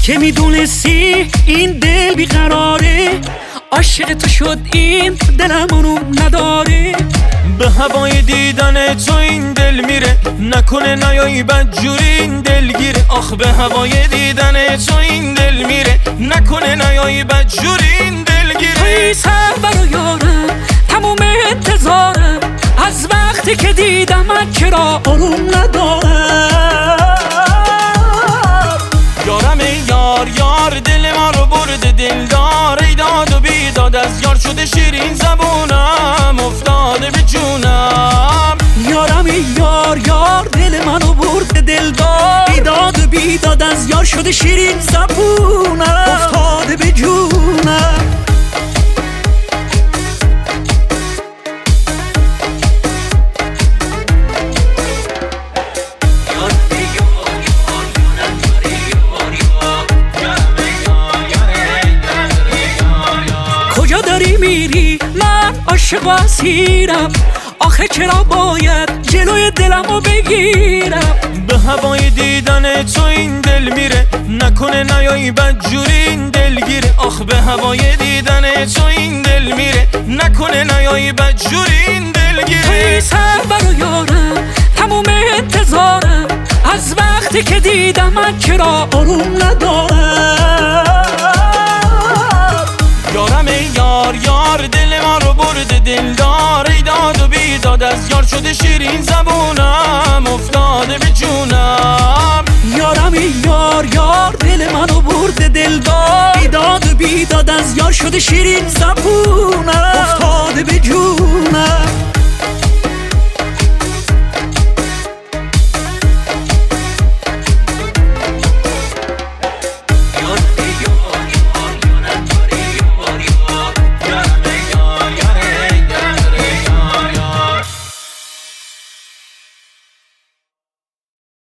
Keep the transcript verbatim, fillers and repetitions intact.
که میدونستی این دل بیقراره، عاشق تو شد این دلم اونو نداره. به هوای دیدن تو این دل میره، نکنه نیایی بدجوری این دل گیره. آخ به هوای دیدن تو این دل میره، نکنه نیایی بدجوری این دل گیره. توی سر برا یارم تموم انتظارم، از وقتی که دیدم من چرا آروم ندارم. یارم ای یار یار دل ما رو برده دلدار، ای داد و بیداد از یار شده شیرین زبونم افتاده به جونم. یارم ای یار یار دل منو برده دلدار، ای داد و بیداد از یار شده شیرین زبونم افتاده به جونم. کجا داری میری؟ من عاشق و اسیرم، آخه چرا باید جلوی دلمو بگیرم؟ به هوای دیدن تو این دل میره، نکنه نیایی بدجوری این دل گیره. آخ به هوای دیدن تو این دل میره، نکنه نیایی بدجوری این دل گیره. توی سر برا یارم تموم انتظارم، از وقتی که دیدم من چرا آروم ندارم. یارم ای یار یار دل ما رو برده دلدار، ای داد و بیداد از یار شده شیرین زبونم افتاده به جونم. یارم ای یار یار دل منو برده دلدار، ای داد و بیداد از یار شده شیرین زبونم